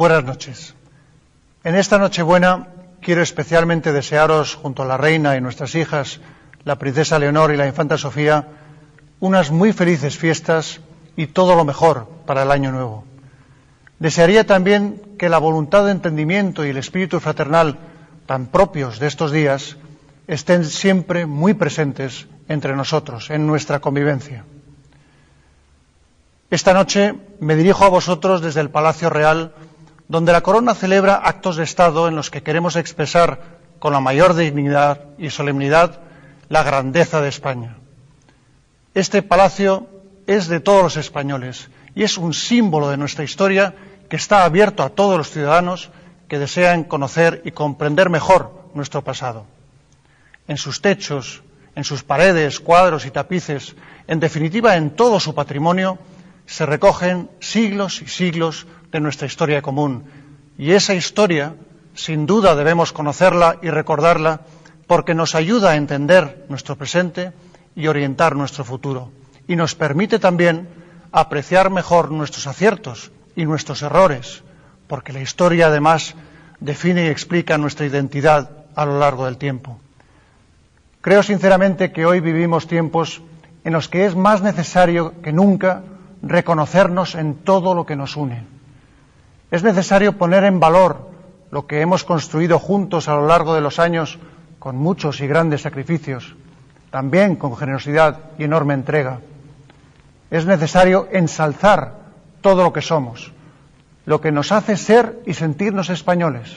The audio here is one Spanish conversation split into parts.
Buenas noches. En esta Nochebuena quiero especialmente desearos, junto a la reina y nuestras hijas, la princesa Leonor y la infanta Sofía, unas muy felices fiestas y todo lo mejor para el año nuevo. Desearía también que la voluntad de entendimiento y el espíritu fraternal tan propios de estos días estén siempre muy presentes entre nosotros, en nuestra convivencia. Esta noche me dirijo a vosotros desde el Palacio Real, donde la Corona celebra actos de Estado en los que queremos expresar con la mayor dignidad y solemnidad la grandeza de España. Este palacio es de todos los españoles y es un símbolo de nuestra historia que está abierto a todos los ciudadanos que desean conocer y comprender mejor nuestro pasado. En sus techos, en sus paredes, cuadros y tapices, en definitiva en todo su patrimonio, se recogen siglos y siglos de nuestra historia común. Y esa historia, sin duda, debemos conocerla y recordarla porque nos ayuda a entender nuestro presente y orientar nuestro futuro. Y nos permite también apreciar mejor nuestros aciertos y nuestros errores, porque la historia, además, define y explica nuestra identidad a lo largo del tiempo. Creo sinceramente que hoy vivimos tiempos en los que es más necesario que nunca reconocernos en todo lo que nos une. Es necesario poner en valor lo que hemos construido juntos a lo largo de los años con muchos y grandes sacrificios, también con generosidad y enorme entrega. Es necesario ensalzar todo lo que somos, lo que nos hace ser y sentirnos españoles.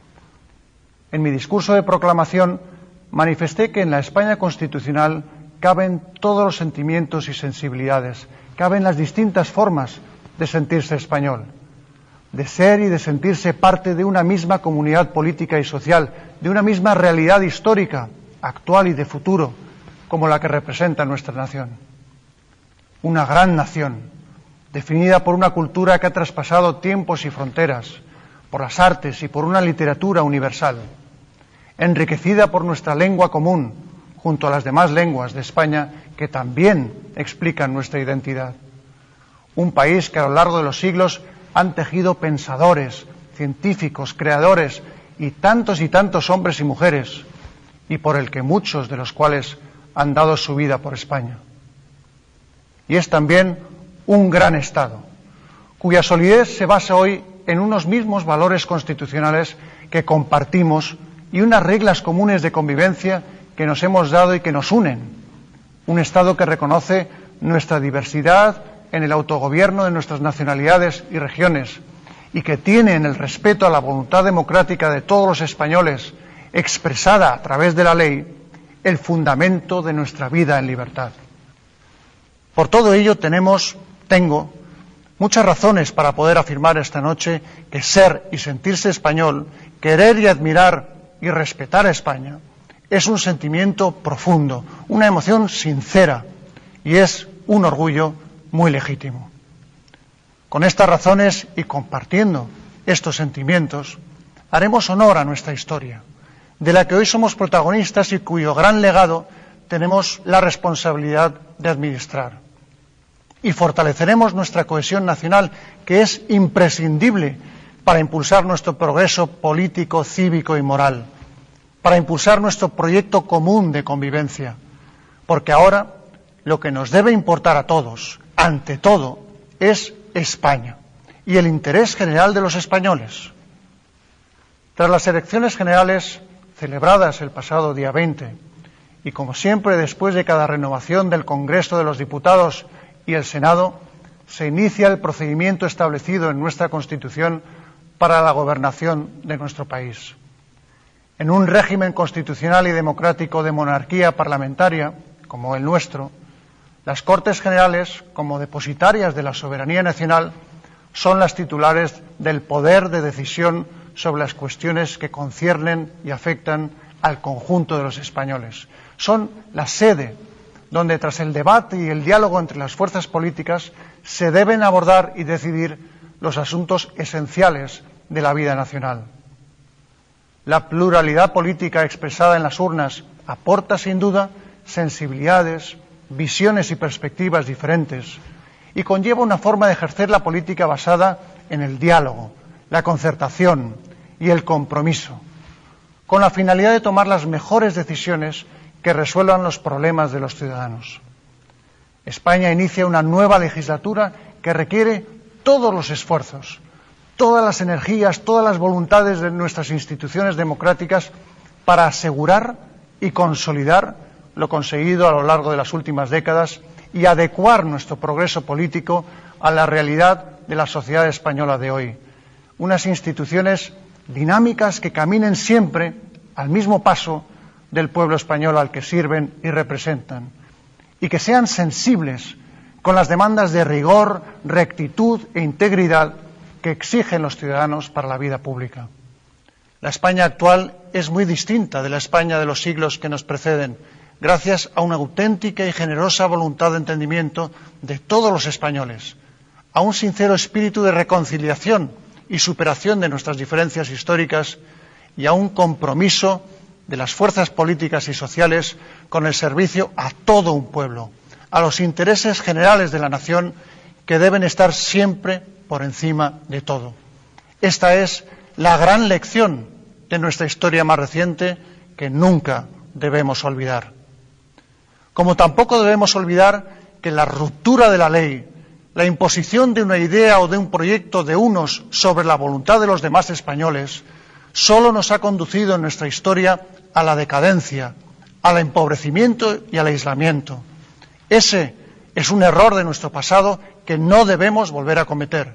En mi discurso de proclamación manifesté que en la España constitucional caben todos los sentimientos y sensibilidades, caben las distintas formas de sentirse español, de ser y de sentirse parte de una misma comunidad política y social, de una misma realidad histórica, actual y de futuro, como la que representa nuestra nación. Una gran nación, definida por una cultura que ha traspasado tiempos y fronteras, por las artes y por una literatura universal, enriquecida por nuestra lengua común, junto a las demás lenguas de España que también explican nuestra identidad. Un país que a lo largo de los siglos han tejido pensadores, científicos, creadores y tantos hombres y mujeres, y por el que muchos de los cuales han dado su vida por España. Y es también un gran Estado, cuya solidez se basa hoy en unos mismos valores constitucionales que compartimos y unas reglas comunes de convivencia que nos hemos dado y que nos unen. Un Estado que reconoce nuestra diversidad en el autogobierno de nuestras nacionalidades y regiones y que tiene en el respeto a la voluntad democrática de todos los españoles, expresada a través de la ley, el fundamento de nuestra vida en libertad. Por todo ello tengo muchas razones para poder afirmar esta noche que ser y sentirse español, querer y admirar y respetar a España, es un sentimiento profundo, una emoción sincera y es un orgullo muy legítimo. Con estas razones y compartiendo estos sentimientos, haremos honor a nuestra historia, de la que hoy somos protagonistas y cuyo gran legado tenemos la responsabilidad de administrar. Y fortaleceremos nuestra cohesión nacional, que es imprescindible para impulsar nuestro progreso político, cívico y moral, para impulsar nuestro proyecto común de convivencia, porque ahora lo que nos debe importar a todos, ante todo, es España y el interés general de los españoles. Tras las elecciones generales celebradas el pasado día 20, y como siempre después de cada renovación del Congreso de los Diputados y el Senado, se inicia el procedimiento establecido en nuestra Constitución para la gobernación de nuestro país. En un régimen constitucional y democrático de monarquía parlamentaria, como el nuestro, las Cortes Generales, como depositarias de la soberanía nacional, son las titulares del poder de decisión sobre las cuestiones que conciernen y afectan al conjunto de los españoles. Son la sede donde, tras el debate y el diálogo entre las fuerzas políticas, se deben abordar y decidir los asuntos esenciales de la vida nacional. La pluralidad política expresada en las urnas aporta, sin duda, sensibilidades, visiones y perspectivas diferentes y conlleva una forma de ejercer la política basada en el diálogo, la concertación y el compromiso, con la finalidad de tomar las mejores decisiones que resuelvan los problemas de los ciudadanos. España inicia una nueva legislatura que requiere todos los esfuerzos, todas las energías, todas las voluntades de nuestras instituciones democráticas para asegurar y consolidar lo conseguido a lo largo de las últimas décadas y adecuar nuestro progreso político a la realidad de la sociedad española de hoy. Unas instituciones dinámicas que caminen siempre al mismo paso del pueblo español al que sirven y representan, y que sean sensibles con las demandas de rigor, rectitud e integridad que exigen los ciudadanos para la vida pública. La España actual es muy distinta de la España de los siglos que nos preceden, gracias a una auténtica y generosa voluntad de entendimiento de todos los españoles, a un sincero espíritu de reconciliación y superación de nuestras diferencias históricas y a un compromiso de las fuerzas políticas y sociales con el servicio a todo un pueblo, a los intereses generales de la nación que deben estar siempre por encima de todo. Esta es la gran lección de nuestra historia más reciente que nunca debemos olvidar. Como tampoco debemos olvidar que la ruptura de la ley, la imposición de una idea o de un proyecto de unos sobre la voluntad de los demás españoles, solo nos ha conducido en nuestra historia a la decadencia, al empobrecimiento y al aislamiento. Ese es un error de nuestro pasado que no debemos volver a cometer.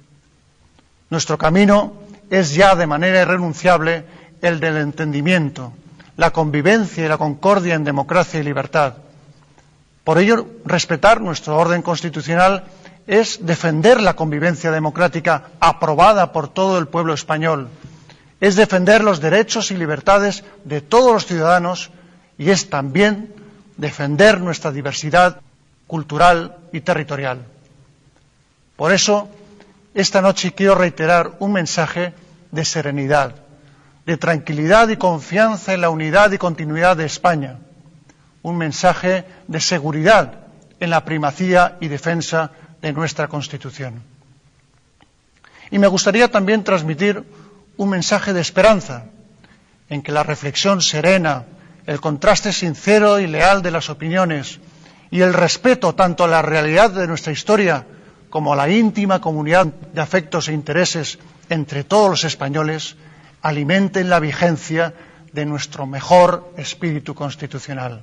Nuestro camino es ya de manera irrenunciable el del entendimiento, la convivencia y la concordia en democracia y libertad. Por ello, respetar nuestro orden constitucional es defender la convivencia democrática aprobada por todo el pueblo español, es defender los derechos y libertades de todos los ciudadanos y es también defender nuestra diversidad cultural y territorial. Por eso, esta noche quiero reiterar un mensaje de serenidad, de tranquilidad y confianza en la unidad y continuidad de España, un mensaje de seguridad en la primacía y defensa de nuestra Constitución. Y me gustaría también transmitir un mensaje de esperanza, en que la reflexión serena, el contraste sincero y leal de las opiniones y el respeto tanto a la realidad de nuestra historia como a la íntima comunidad de afectos e intereses entre todos los españoles alimenten la vigencia de nuestro mejor espíritu constitucional.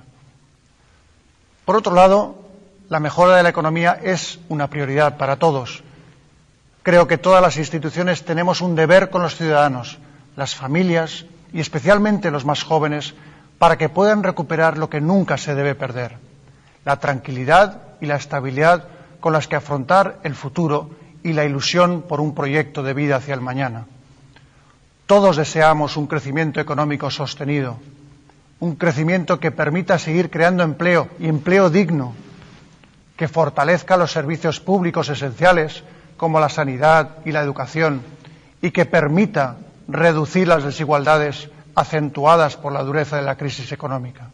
Por otro lado, la mejora de la economía es una prioridad para todos. Creo que todas las instituciones tenemos un deber con los ciudadanos, las familias y especialmente los más jóvenes, para que puedan recuperar lo que nunca se debe perder: la tranquilidad y la estabilidad con las que afrontar el futuro y la ilusión por un proyecto de vida hacia el mañana. Todos deseamos un crecimiento económico sostenido, un crecimiento que permita seguir creando empleo y empleo digno, que fortalezca los servicios públicos esenciales como la sanidad y la educación y que permita reducir las desigualdades acentuadas por la dureza de la crisis económica.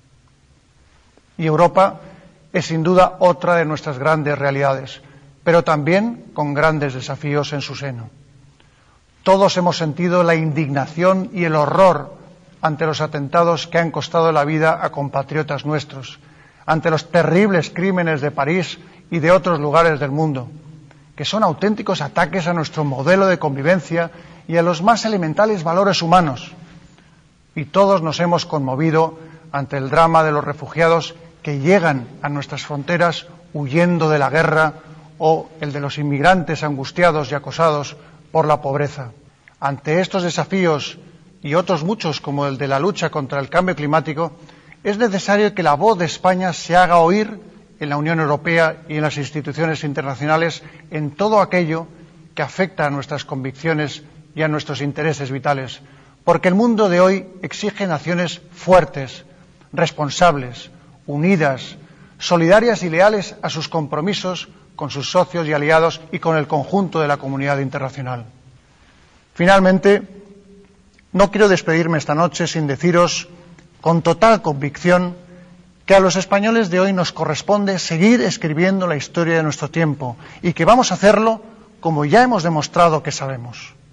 Y Europa es sin duda otra de nuestras grandes realidades, pero también con grandes desafíos en su seno. Todos hemos sentido la indignación y el horror ante los atentados que han costado la vida a compatriotas nuestros, ante los terribles crímenes de París y de otros lugares del mundo, que son auténticos ataques a nuestro modelo de convivencia y a los más elementales valores humanos. Y todos nos hemos conmovido ante el drama de los refugiados que llegan a nuestras fronteras huyendo de la guerra o el de los inmigrantes angustiados y acosados por la pobreza. Ante estos desafíos y otros muchos, como el de la lucha contra el cambio climático, es necesario que la voz de España se haga oír en la Unión Europea y en las instituciones internacionales en todo aquello que afecta a nuestras convicciones y a nuestros intereses vitales, porque el mundo de hoy exige naciones fuertes, responsables, unidas, solidarias y leales a sus compromisos con sus socios y aliados y con el conjunto de la comunidad internacional. Finalmente, no quiero despedirme esta noche sin deciros con total convicción que a los españoles de hoy nos corresponde seguir escribiendo la historia de nuestro tiempo y que vamos a hacerlo como ya hemos demostrado que sabemos.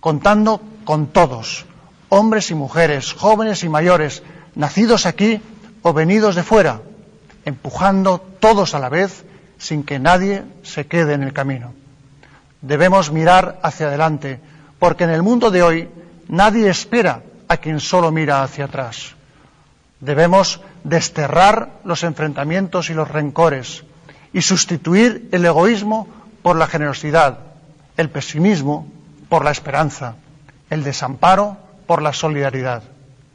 contando con todos, hombres y mujeres, jóvenes y mayores, nacidos aquí o venidos de fuera, empujando todos a la vez sin que nadie se quede en el camino. Debemos mirar hacia adelante, porque en el mundo de hoy nadie espera a quien solo mira hacia atrás. Debemos desterrar los enfrentamientos y los rencores y sustituir el egoísmo por la generosidad, el pesimismo por la esperanza, el desamparo por la solidaridad.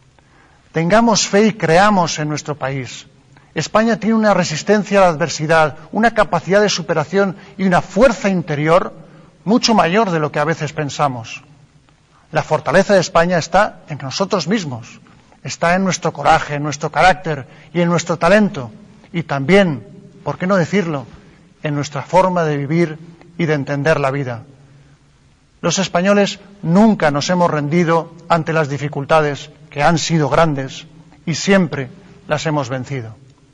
Tengamos fe y creamos en nuestro país. España tiene una resistencia a la adversidad, una capacidad de superación y una fuerza interior mucho mayor de lo que a veces pensamos. La fortaleza de España está en nosotros mismos, está en nuestro coraje, en nuestro carácter y en nuestro talento, y también, ¿por qué no decirlo?, en nuestra forma de vivir y de entender la vida. Los españoles nunca nos hemos rendido ante las dificultades, que han sido grandes, y siempre las hemos vencido.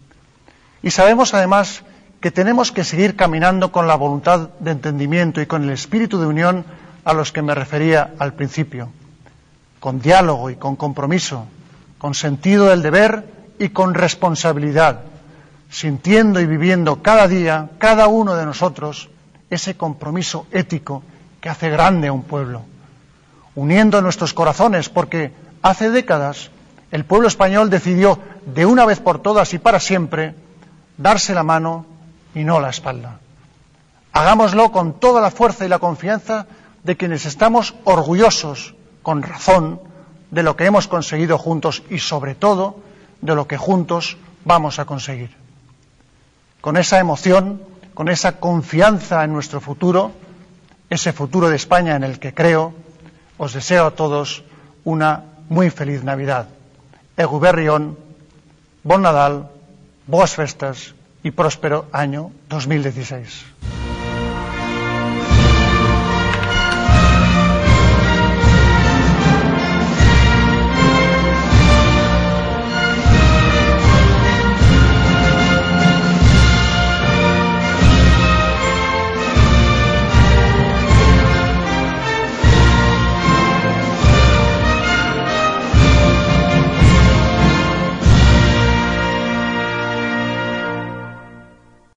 Y sabemos además que tenemos que seguir caminando con la voluntad de entendimiento y con el espíritu de unión a los que me refería al principio, con diálogo y con compromiso, con sentido del deber y con responsabilidad, sintiendo y viviendo cada día, cada uno de nosotros, ese compromiso ético que hace grande a un pueblo, uniendo nuestros corazones, porque hace décadas el pueblo español decidió de una vez por todas y para siempre darse la mano y no la espalda. Hagámoslo con toda la fuerza y la confianza de quienes estamos orgullosos, con razón, de lo que hemos conseguido juntos y, sobre todo, de lo que juntos vamos a conseguir. Con esa emoción, con esa confianza en nuestro futuro, ese futuro de España en el que creo, os deseo a todos una muy feliz Navidad. Egu berrión, bon Nadal, boas festas y próspero año 2016.